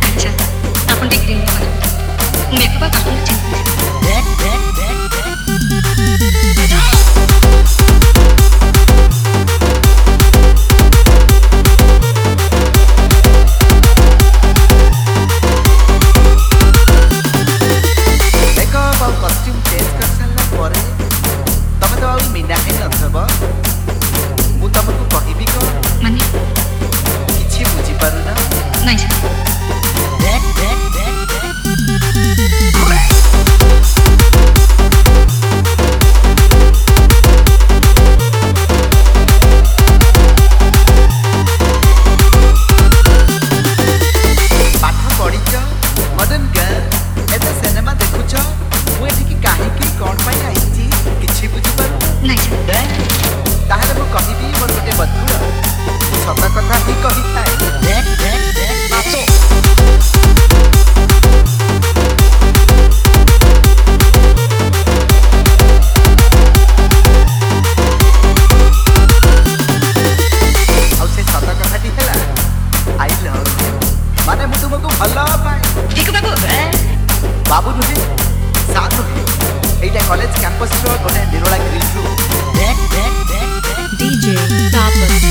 अच्छा आपण ते क्रीम बनवतो मेकअप आपण कॉस्ट्यूम चेंज कर सारा पर तमें तो मीना ही नथब मु तुमको कहबी कौन माने किछि बुझी पारुना नहीं सर पाठ पढ़ीच मदन गर्ल एत सिनेमा देखुछ मु एठी काहेकि कोन पाई आइछि किछि बुझी पारु नहीं सर ताहले मु कहबी मोर गोटे बदुर सत कथा ही कहि थाए नाचो आउ से सत कथाटी हैला आई लव माने मु तुमको भलो पाए ठीक बाबू बाबू नुहे साथ नुहे एटा कॉलेज कैंपस रो गोटे निरोला ग्रिल रू DJ Tapas.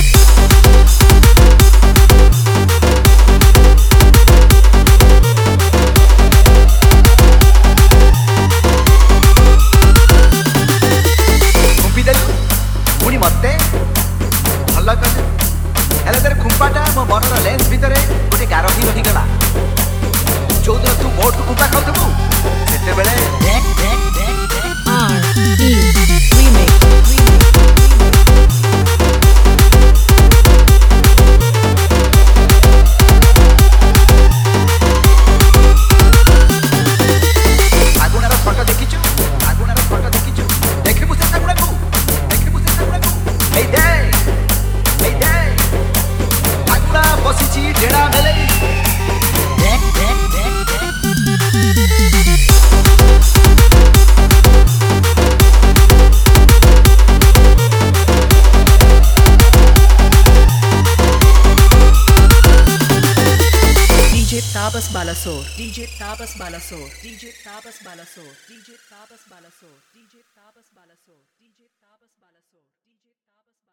खुंपी देलु पुणी मते भल कर हेले तेरे खुंपाटा मो मनर लेंस भितरे गोटे गार ही रही गला जो दिन तू मोट खुंपा खाउथबु सेते बेले R.E. Remix. आगुनार फोटो देखिछु देखिबु से सागुनाकु ए दे आगुना बसिछि डेडा मेले DJ Tapas Balasore. DJ Tapas Balasore. DJ Tapas Balasore. DJ Tapas Balasore. DJ